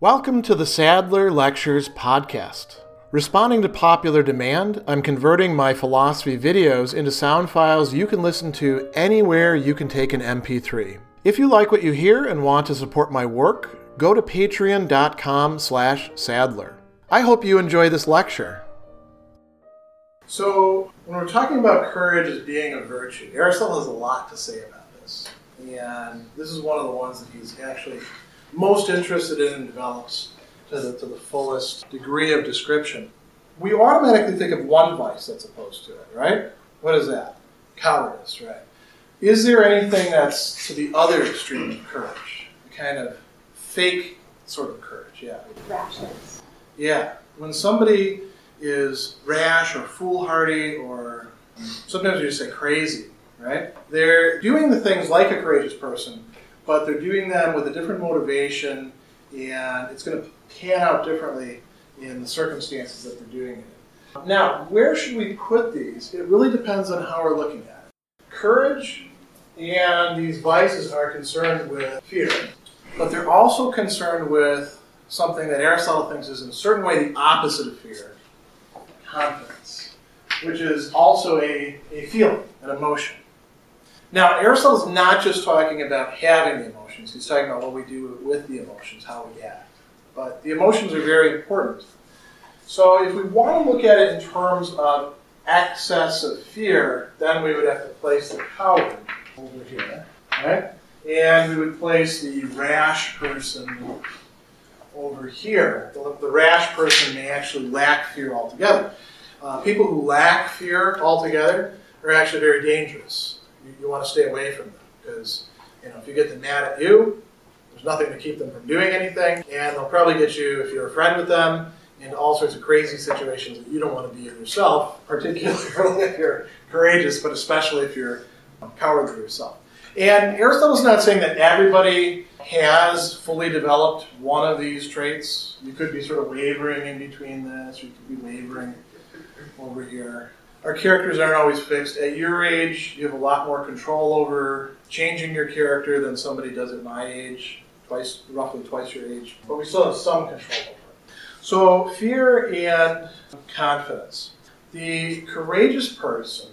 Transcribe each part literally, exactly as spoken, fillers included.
Welcome to the Sadler Lectures podcast. Responding to popular demand, I'm converting my philosophy videos into sound files you can listen to anywhere you can take an M P three. If you like what you hear and want to support my work, go to patreon.com slash Sadler. I hope you enjoy this lecture. So, when we're talking about courage as being a virtue, Aristotle has a lot to say about this. And this is one of the ones that he's actually most interested in and develops to the, to the fullest degree of description. We automatically think of one vice that's opposed to it, right? What is that? Cowardice, right? Is there anything that's to the other extreme of courage? A kind of fake sort of courage, yeah. Rashness. Yeah. When somebody is rash or foolhardy or sometimes you just say crazy, right? They're doing the things like a courageous person, but they're doing them with a different motivation, and it's going to pan out differently in the circumstances that they're doing it in. Now, where should we put these? It really depends on how we're looking at it. Courage and these vices are concerned with fear, but they're also concerned with something that Aristotle thinks is in a certain way the opposite of fear, confidence, which is also a, a feeling, an emotion. Now, Aristotle's not just talking about having the emotions. He's talking about what we do with the emotions, how we act. But the emotions are very important. So if we want to look at it in terms of excess of fear, then we would have to place the coward over here, right? And we would place the rash person over here. The, the rash person may actually lack fear altogether. Uh, people who lack fear altogether are actually very dangerous. You, you want to stay away from them because, you know, if you get them mad at you, there's nothing to keep them from doing anything, and they'll probably get you, if you're a friend with them, into all sorts of crazy situations that you don't want to be in yourself, particularly if you're courageous, but especially if you're cowardly yourself. And Aristotle's not saying that everybody has fully developed one of these traits. You could be sort of wavering in between this, or you could be wavering over here. Our characters aren't always fixed. At your age, you have a lot more control over changing your character than somebody does at my age, twice, roughly twice your age. But we still have some control over it. So fear and confidence. The courageous person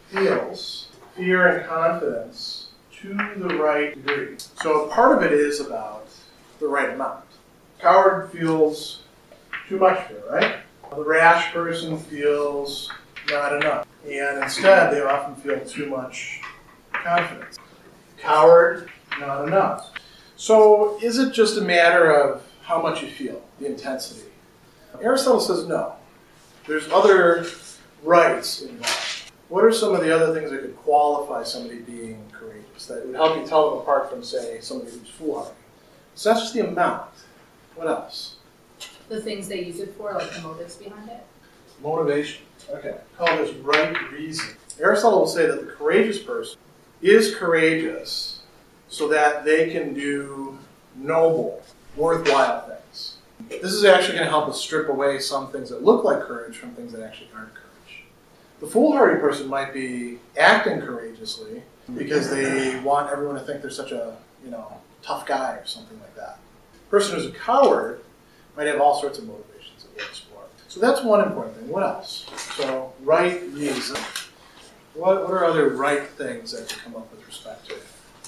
feels fear and confidence to the right degree. So part of it is about the right amount. Coward feels too much fear, right? The rash person feels not enough. And instead, they often feel too much confidence. Coward, not enough. So is it just a matter of how much you feel, the intensity? Aristotle says no. There's other rights involved. What are some of the other things that could qualify somebody being courageous, that would help you tell them apart from, say, somebody who's foolhardy? So that's just the amount. What else? The things they use it for, like the motives behind it? Motivation. Okay. Call this right reason. Aristotle will say that the courageous person is courageous so that they can do noble, worthwhile things. This is actually going to help us strip away some things that look like courage from things that actually aren't courage. The foolhardy person might be acting courageously because they want everyone to think they're such a, you know, tough guy or something like that. The person who's a coward might have all sorts of motivations that we'll explore. So that's one important thing. What else? So, right reason. What, what are other right things that can come up with respect to,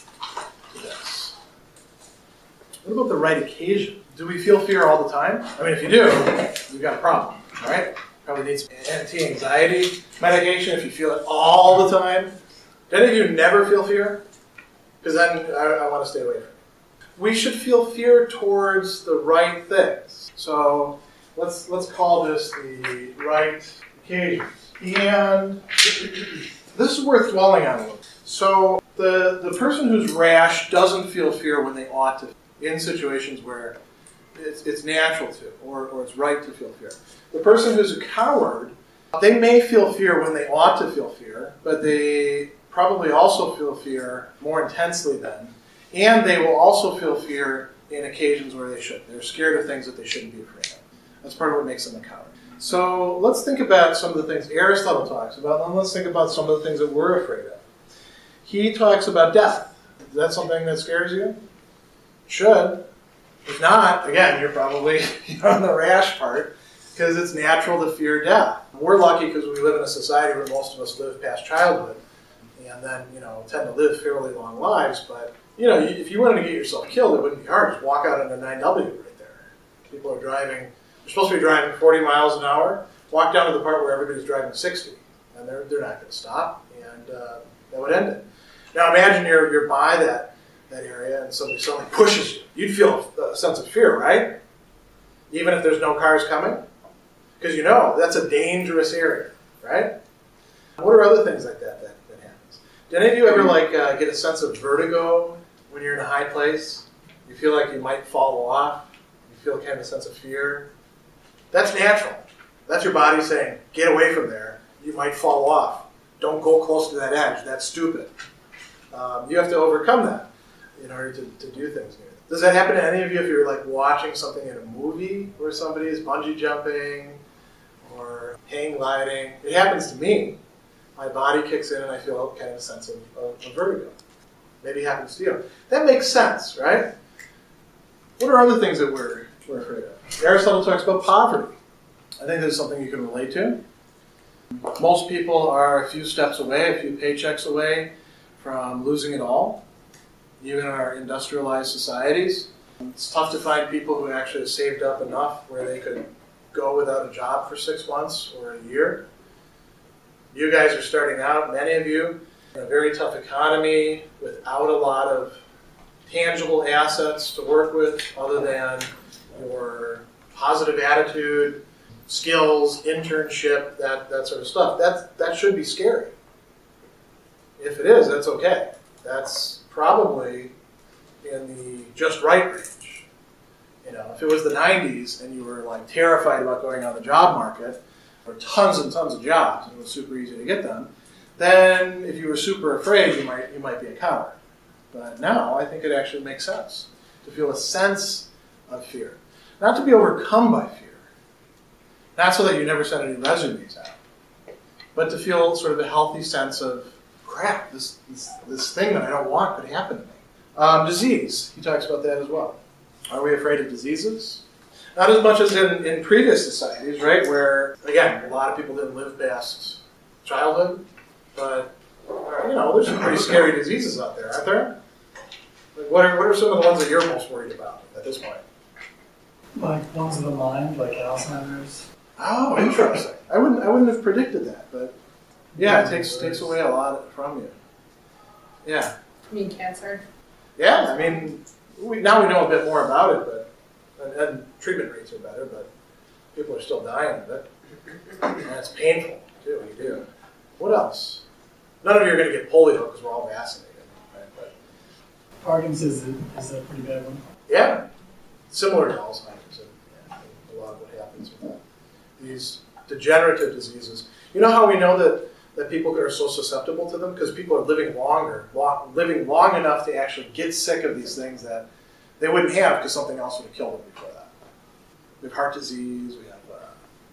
to this? What about the right occasion? Do we feel fear all the time? I mean, if you do, you've got a problem, right? Probably need some anti-anxiety medication if you feel it all the time. Do any of you never feel fear? Because then I, I want to stay away from it. We should feel fear towards the right things. So let's let's call this the right occasions. And this is worth dwelling on a little. So the, the person who's rash doesn't feel fear when they ought to, in situations where it's, it's natural to, or, or it's right to feel fear. The person who's a coward, they may feel fear when they ought to feel fear, but they probably also feel fear more intensely then. And they will also feel fear in occasions where they should. They're scared of things that they shouldn't be afraid of. That's part of what makes them a coward. So let's think about some of the things Aristotle talks about, and let's think about some of the things that we're afraid of. He talks about death. Is that something that scares you? Should. If not, again, you're probably on the rash part, because it's natural to fear death. We're lucky because we live in a society where most of us live past childhood, and then, you know, tend to live fairly long lives. But, you know, if you wanted to get yourself killed, it wouldn't be hard. Just walk out on a nine W right there. People are driving, they're supposed to be driving forty miles an hour. Walk down to the part where everybody's driving sixty, and they're, they're not going to stop, and uh, that would end it. Now imagine you're, you're by that, that area and somebody suddenly pushes you. You'd feel a sense of fear, right? Even if there's no cars coming? Because you know, that's a dangerous area, right? What are other things like that that, that happens? Do any of you ever like uh, get a sense of vertigo when you're in a high place? You feel like you might fall off? You feel kind of a sense of fear? That's natural. That's your body saying, get away from there. You might fall off. Don't go close to that edge. That's stupid. Um, you have to overcome that in order to, to do things. Does that happen to any of you if you're like watching something in a movie where somebody is bungee jumping or hang gliding? It happens to me. My body kicks in and I feel kind of a sense of, of, of vertigo. Maybe it happens to you. That makes sense, right? What are other things that we're, we're afraid of? Aristotle talks about poverty. I think this is something you can relate to. Most people are a few steps away, a few paychecks away from losing it all, even in our industrialized societies. It's tough to find people who actually have saved up enough where they could go without a job for six months or a year. You guys are starting out, many of you, in a very tough economy without a lot of tangible assets to work with other than your positive attitude, skills, internship, that, that sort of stuff. That, that should be scary. If it is, that's okay. That's probably in the just right range. You know, if it was the nineties and you were like terrified about going on the job market, or tons and tons of jobs, and it was super easy to get them, then if you were super afraid, you might you might be a coward. But now I think it actually makes sense to feel a sense of fear. Not to be overcome by fear. Not so that you never send any resumes out, but to feel sort of a healthy sense of, crap, this, this, this thing that I don't want could happen to me. Um, disease, he talks about that as well. Are we afraid of diseases? Not as much as in, in previous societies, right, where, again, a lot of people didn't live past childhood, but, you know, there's some pretty scary diseases out there, aren't there? Like, what are, what are some of the ones that you're most worried about at this point? Like ones of the mind, like Alzheimer's. Oh, interesting. I wouldn't I wouldn't have predicted that, but yeah, it takes takes away a lot from you. Yeah. I mean cancer. Yeah, I mean, we, now we know a bit more about it, but and, and treatment rates are better, but people are still dying of it. And it's painful too. You do. What else? None of you are going to get polio because we're all vaccinated, right? But Parkinson's is, is a pretty bad one. yeah, similar to Alzheimer's, and yeah, a lot of what happens with that. These degenerative diseases. You know how we know that, that people are so susceptible to them? Because people are living longer, long, living long enough to actually get sick of these things that they wouldn't have because something else would have killed them before that. We have heart disease, we have, uh,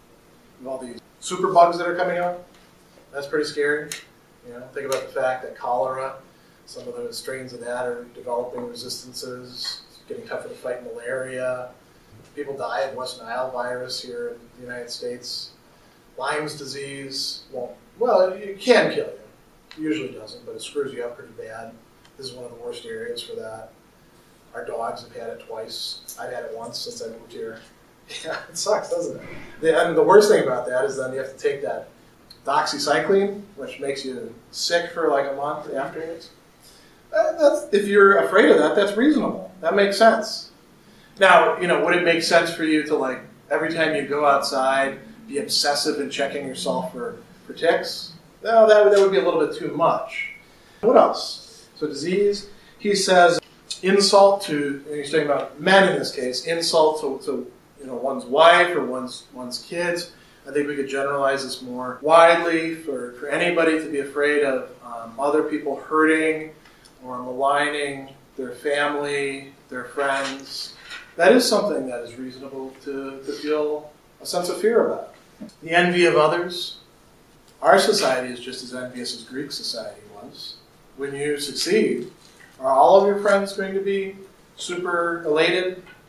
we have all these super bugs that are coming up. That's pretty scary. You know, think about the fact that cholera, some of the strains of that are developing resistances, it's getting tougher to fight malaria. People die of West Nile virus here in the United States. Lyme's disease won't, well, it can kill you. It usually doesn't, but it screws you up pretty bad. This is one of the worst areas for that. Our dogs have had it twice. I've had it once since I moved here. Yeah, it sucks, doesn't it? The, and the worst thing about that is then you have to take that doxycycline, which makes you sick for like a month afterwards. Uh, that's, if you're afraid of that, that's reasonable. That makes sense. Now, you know, would it make sense for you to, like, every time you go outside, be obsessive in checking yourself for, for ticks? No, that, that would be a little bit too much. What else? So disease, he says, insult to, and he's talking about men in this case, insult to, to you know, one's wife or one's, one's kids. I think we could generalize this more widely for, for anybody to be afraid of um, other people hurting or maligning their family, their friends. That is something that is reasonable to, to feel a sense of fear about. The envy of others. Our society is just as envious as Greek society was. When you succeed, are all of your friends going to be super elated?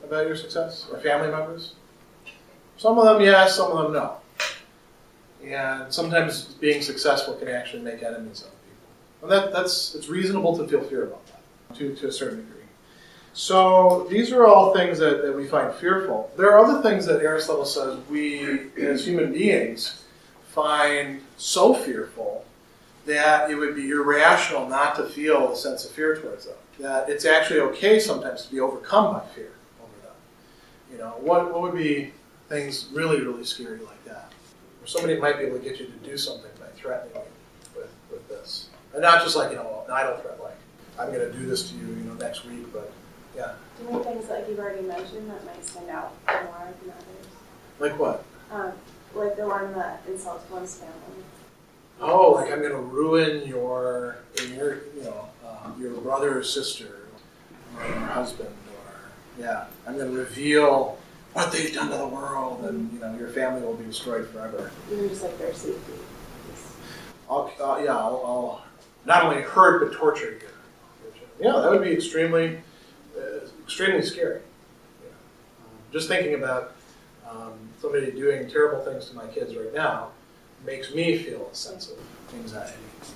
about your success, or family members? Some of them yes, some of them no. And sometimes being successful can actually make enemies of people. And that, that's, it's reasonable to feel fear about that, to, to a certain degree. So these are all things that, that we find fearful. There are other things that Aristotle says we, as human beings, find so fearful that it would be irrational not to feel a sense of fear towards them. That it's actually okay sometimes to be overcome by fear over them. You know, what, what would be things really, really scary like that? Or somebody might be able to get you to do something by threatening you with, with this. And not just like, you know, an idle threat, like, I'm going to do this to you, you know, next week, but yeah. Doing things like you've already mentioned that might stand out more than others. Like what? Um, like the one that insults one's family. Oh, like I'm going to ruin your, your, you know, uh, your brother or sister, or your husband, or yeah, I'm going to reveal what they've done to the world, and you know, your family will be destroyed forever. Even just like their safety. I'll, uh, yeah, I'll, I'll not only hurt but torture you. Yeah, that would be extremely, uh, extremely scary. Yeah. Um, just thinking about um, somebody doing terrible things to my kids right now makes me feel a sense of anxiety.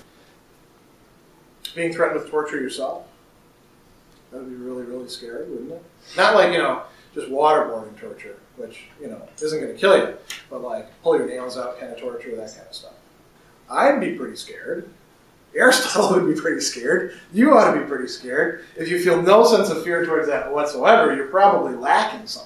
Being threatened with torture yourself, that would be really, really scary, wouldn't it? Not like, you know, just waterboarding torture, which, you know, isn't going to kill you, but like pull your nails out kind of torture, that kind of stuff. I'd be pretty scared. Aristotle would be pretty scared. You ought to be pretty scared. If you feel no sense of fear towards that whatsoever, you're probably lacking something.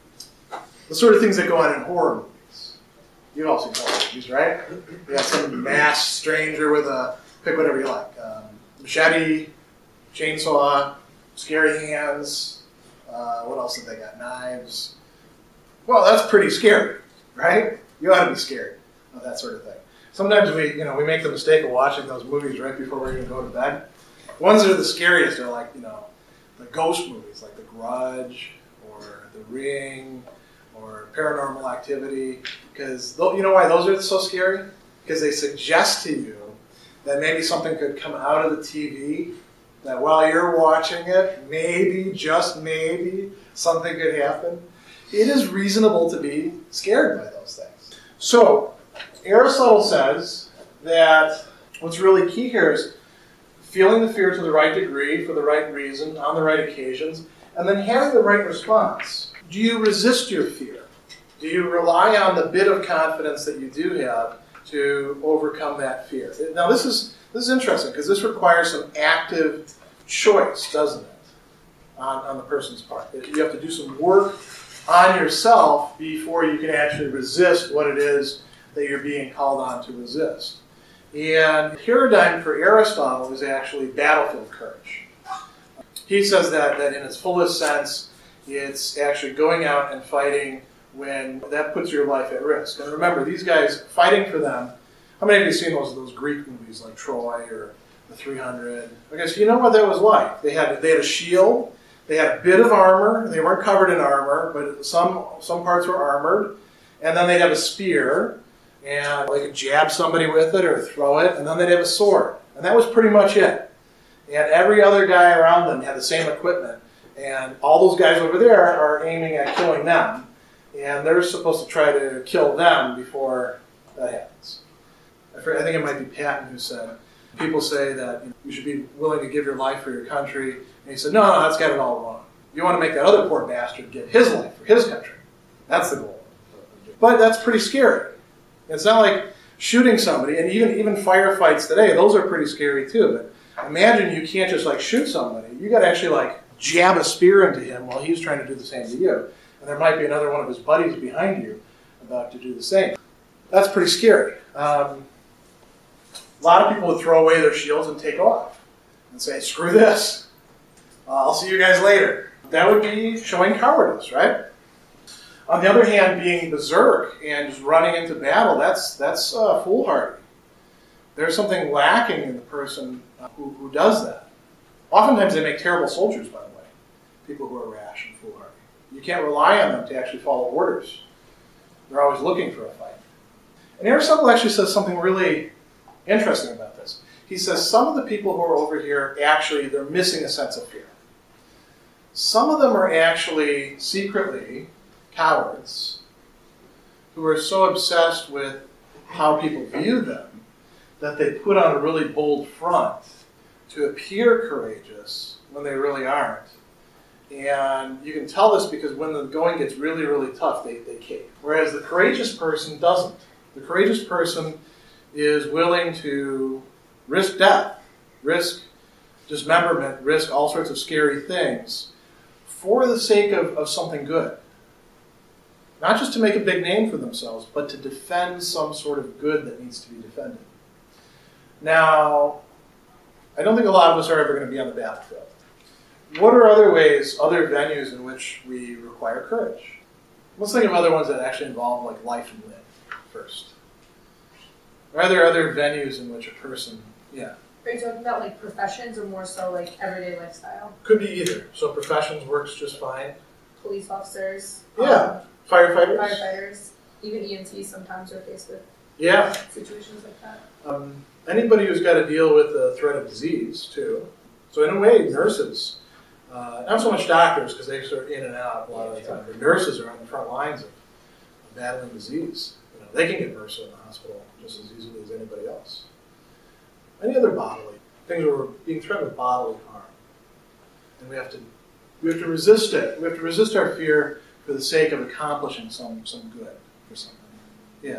The sort of things that go on in horror movies. You've all seen horror movies, right? You got some masked stranger with a, pick whatever you like. Um, machete, chainsaw, scary hands. Uh, what else have they got? Knives. Well, that's pretty scary, right? You ought to be scared of that sort of thing. Sometimes we, you know, we make the mistake of watching those movies right before we're going to go to bed. The ones that are the scariest are like, you know, the ghost movies, like The Grudge or The Ring or Paranormal Activity. Because you know why those are so scary? Because they suggest to you that maybe something could come out of the T V, that while you're watching it, maybe, just maybe, something could happen. It is reasonable to be scared by those things. So, Aristotle says that what's really key here is feeling the fear to the right degree, for the right reason, on the right occasions, and then having the right response. Do you resist your fear? Do you rely on the bit of confidence that you do have to overcome that fear? Now this is this is interesting because this requires some active choice, doesn't it, on, on the person's part. You have to do some work on yourself before you can actually resist what it is that you're being called on to resist. And the paradigm for Aristotle is actually battlefield courage. He says that, that in its fullest sense, it's actually going out and fighting when that puts your life at risk. And remember, these guys, fighting for them, how many of you have seen those, those Greek movies like Troy or The three hundred? Okay, so you know what that was like. They had, they had a shield, they had a bit of armor, they weren't covered in armor, but some, some parts were armored, and then they'd have a spear, and they could jab somebody with it or throw it, and then they'd have a sword. And that was pretty much it. And every other guy around them had the same equipment. And all those guys over there are aiming at killing them. And they're supposed to try to kill them before that happens. I think it might be Patton who said, people say that you know, you should be willing to give your life for your country. And he said, no, no, that's got it all wrong. You want to make that other poor bastard give his life for his country. That's the goal. But that's pretty scary. It's not like shooting somebody, and even, even firefights today, those are pretty scary too. But imagine you can't just like shoot somebody. You got to actually like jab a spear into him while he's trying to do the same to you. And there might be another one of his buddies behind you about to do the same. That's pretty scary. Um, a lot of people would throw away their shields and take off and say, screw this. Uh, I'll see you guys later. That would be showing cowardice, right? On the other hand, being berserk and just running into battle, that's, that's uh, foolhardy. There's something lacking in the person uh, who, who does that. Oftentimes they make terrible soldiers, by the way, people who are rash and foolhardy. You can't rely on them to actually follow orders. They're always looking for a fight. And Aristotle actually says something really interesting about this. He says some of the people who are over here, actually, they're missing a sense of fear. some of them are actually secretly cowards who are so obsessed with how people view them that they put on a really bold front to appear courageous when they really aren't. And you can tell this because when the going gets really, really tough, they, they cave. Whereas the courageous person doesn't. The courageous person is willing to risk death, risk dismemberment, risk all sorts of scary things for the sake of, of something good. Not just to make a big name for themselves, but to defend some sort of good that needs to be defended. Now, I don't think a lot of us are ever going to be on the battlefield. What are other ways, other venues in which we require courage? Let's think of other ones that actually involve like life and limb first. Are there other venues in which a person, yeah? Are you talking about like professions or more so like everyday lifestyle? Could be either. So professions works just fine. Police officers. Yeah. Um, Firefighters. firefighters. Even E M Ts sometimes are faced with Yeah. situations like that. Um, anybody who's got to deal with the threat of disease too. So in a way, nurses, uh, not so much doctors because they're sort of in and out a lot of the time, but nurses are on the front lines of, of battling disease. You know, they can get MRSA in the hospital just as easily as anybody else. Any other bodily things where we're being threatened with bodily harm, and we have to we have to resist it. We have to resist our fear for the sake of accomplishing some some good or something. Yeah.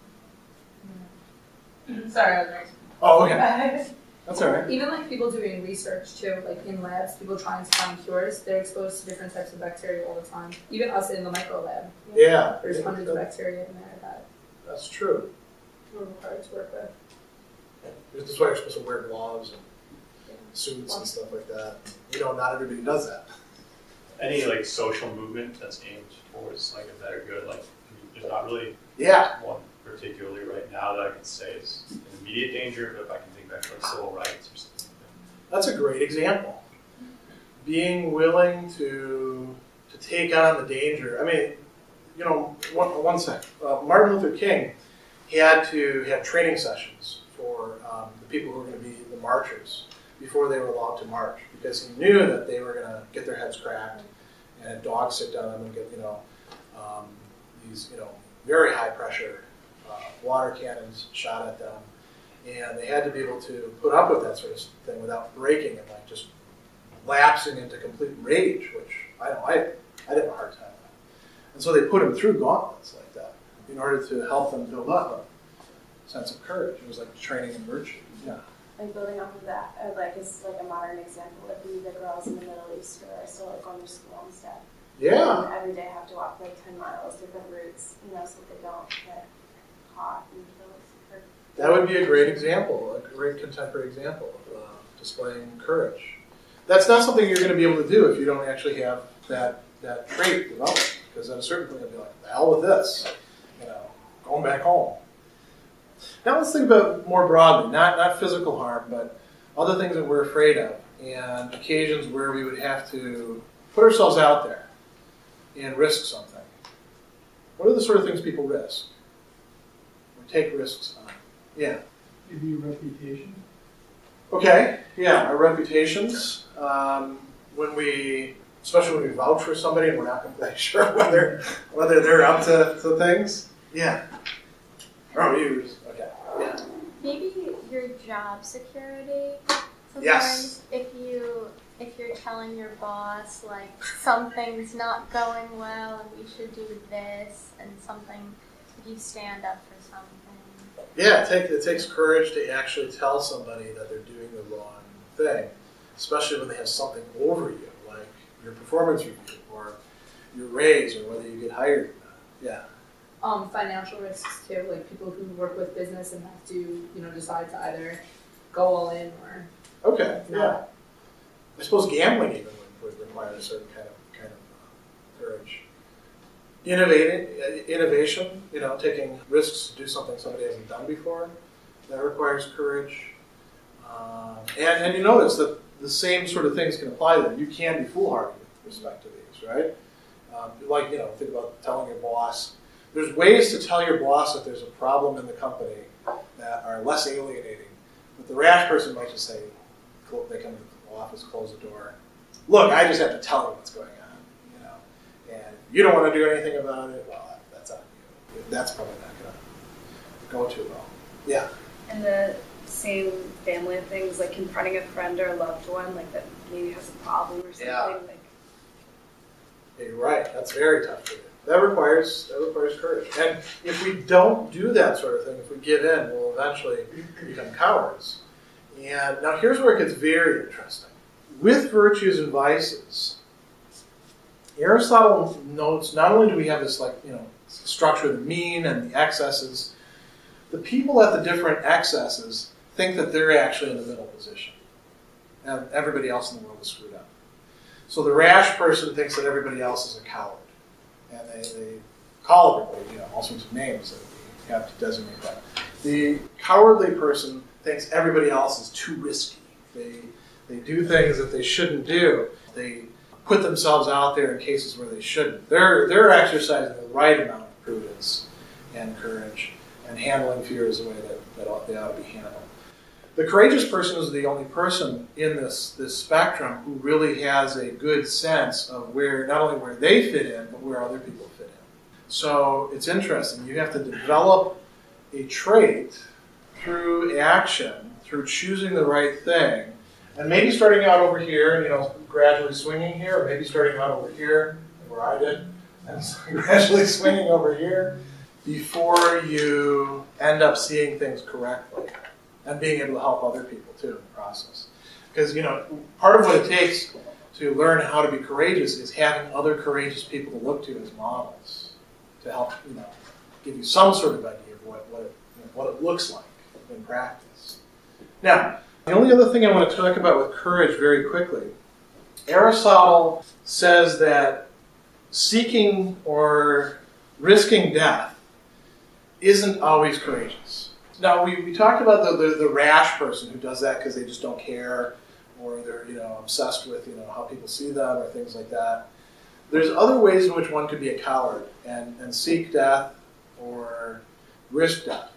Sorry, I was right. Oh, okay. That's all right. Even like people doing research too, like in labs, people trying to find cures, they're exposed to different types of bacteria all the time. Even us in the micro lab, Yeah. there's hundreds of bacteria in there that That's true. we're required to work with. That's why you're supposed to wear gloves and suits and stuff like that. You know, not everybody does that. Any like social movement that's aimed towards like a better good, like I mean, there's not really Yeah. one particularly right now that I can say is an immediate danger, but if I can think back to like civil rights or something. That's a great example. Being willing to to take on the danger. I mean, you know, one, one sec. Uh, Martin Luther King, he had to have training sessions for um, the people who were going to be the marchers before they were allowed to march, because he knew that they were going to get their heads cracked and have dogs sit down them and get, you know, um, these, you know, very high pressure uh, water cannons shot at them. And they had to be able to put up with that sort of thing without breaking and like just lapsing into complete rage, which I know I, I did have a hard time with. And so they put them through gauntlets like that in order to help them build up a sense of courage. It was like training in virtue. Yeah. Like building off of that, uh, like it's like a modern example of the, the girls in the Middle East who are still like going to school and stuff. Yeah. And every day have to walk like ten miles, different routes, you know, so that they don't get caught and killed. Or, That would be a great example, a great contemporary example of uh, displaying courage. That's not something you're going to be able to do if you don't actually have that, that trait developed, because at a certain point you'll be like, the hell with this, you know, going back home. Now let's think about more broadly, not, not physical harm, but other things that we're afraid of, and occasions where we would have to put ourselves out there and risk something. What are the sort of things people risk or take risks on? Yeah. Maybe your reputation. Okay, yeah, our reputations. Um, when we, especially when we vouch for somebody and we're not completely sure whether whether they're up to, to things. Yeah. Oh, you. Okay. Yeah. Maybe your job security. Sometimes Yes. if you if you're telling your boss like something's not going well and we should do this and something, if you stand up for something. Yeah, it, take, it takes courage to actually tell somebody that they're doing the wrong thing, especially when they have something over you, like your performance review or your raise or whether you get hired or not. Yeah. Um, financial risks too, like people who work with business and have to, you know, decide to either go all in or Okay. not. Yeah. I suppose gambling even would, would require a certain kind of kind of uh, courage. Innovating, uh, innovation, you know, taking risks to do something somebody hasn't done before, that requires courage. Um, and, and you notice that the same sort of things can apply to them. You can be foolhardy with respect to these, right? Um, like, you know, think about telling your boss. There's ways to tell your boss that there's a problem in the company that are less alienating. But the rash person might just say, they come to the office, close the door, look, I just have to tell you what's going on, you know, and you don't want to do anything about it, well, that's on you. That's probably not going to go too well. Yeah. And the same family of things, like confronting a friend or a loved one, like that maybe has a problem or something. Yeah. Like, Yeah, you're right. That's very tough to do. That requires that requires courage. And if we don't do that sort of thing, if we give in, we'll eventually become cowards. And now here's where it gets very interesting. With virtues and vices, Aristotle notes not only do we have this like you know structure of the mean and the excesses, the people at the different excesses think that they're actually in the middle position, and everybody else in the world is screwed up. So the rash person thinks that everybody else is a coward. And they, they call everybody, you know, all sorts of names that we have to designate that. The cowardly person thinks everybody else is too risky. They they do things that they shouldn't do. They put themselves out there in cases where they shouldn't. They're they're exercising the right amount of prudence and courage and handling fears the way that, that they ought to be handled. The courageous person is the only person in this, this spectrum who really has a good sense of where, not only where they fit in, but where other people fit in. So it's interesting. You have to develop a trait through action, through choosing the right thing, and maybe starting out over here and, you know, gradually swinging here, or maybe starting out over here, where I did, and gradually swinging over here, before you end up seeing things correctly. And being able to help other people, too, in the process. Because, you know, part of what it takes to learn how to be courageous is having other courageous people to look to as models to help, you know, give you some sort of idea of what, what, it, you know, what it looks like in practice. Now, the only other thing I want to talk about with courage very quickly, Aristotle says that seeking or risking death isn't always courageous. Now, we, we talked about the, the, the rash person who does that because they just don't care, or they're you know obsessed with you know how people see them or things like that. There's other ways in which one could be a coward and, and seek death or risk death.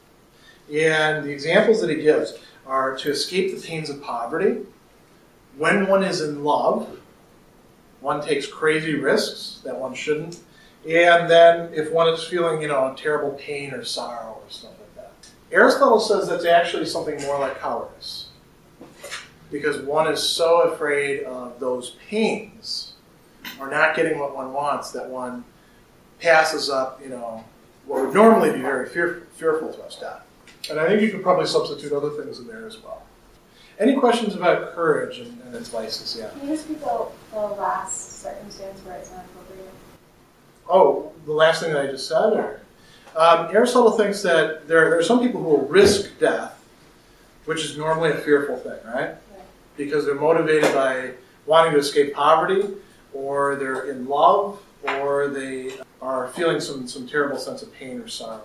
And the examples that he gives are to escape the pains of poverty. When one is in love, one takes crazy risks that one shouldn't. And then if one is feeling you know terrible pain or sorrow or something. Aristotle says that's actually something more like cowardice, because one is so afraid of those pains or not getting what one wants that one passes up, you know, what would normally be very fear, fearful to us, death. And I think you could probably substitute other things in there as well. Any questions about courage and, and its vices? Yeah. Can you just repeat the, the last circumstance where it's not appropriate? Oh, the last thing that I just said, or? Um, Aristotle thinks that there, there are some people who will risk death, which is normally a fearful thing, right? Right. Because they're motivated by wanting to escape poverty, or they're in love, or they are feeling some, some terrible sense of pain or sorrow.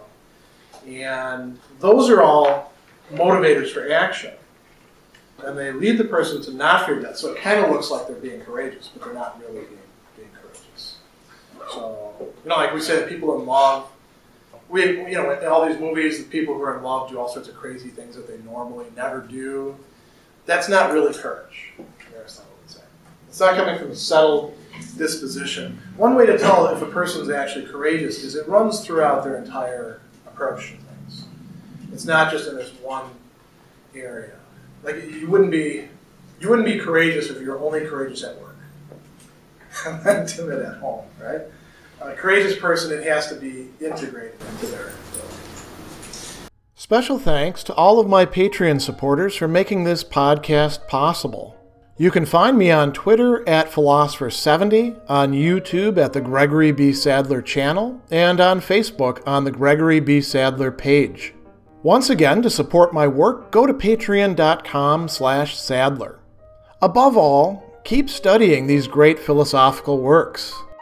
And those are all motivators for action. And they lead the person to not fear death. So it kind of looks like they're being courageous, but they're not really being, being courageous. So, you know, like we say that people in love, We, you know, in all these movies, the people who are in love do all sorts of crazy things that they normally never do. That's not really courage, Aristotle would say. It's not coming from a settled disposition. One way to tell if a person's actually courageous is it runs throughout their entire approach to things. It's not just in this one area. Like you wouldn't be, you wouldn't be courageous if you're only courageous at work, and then timid at home, right? A courageous person, it has to be integrated into their ability. Special thanks to all of my Patreon supporters for making this podcast possible. You can find me on Twitter at Philosopher seventy, on YouTube at the Gregory B. Sadler channel, and on Facebook on the Gregory B. Sadler page. Once again, to support my work, go to patreon.com slash Sadler. Above all, keep studying these great philosophical works.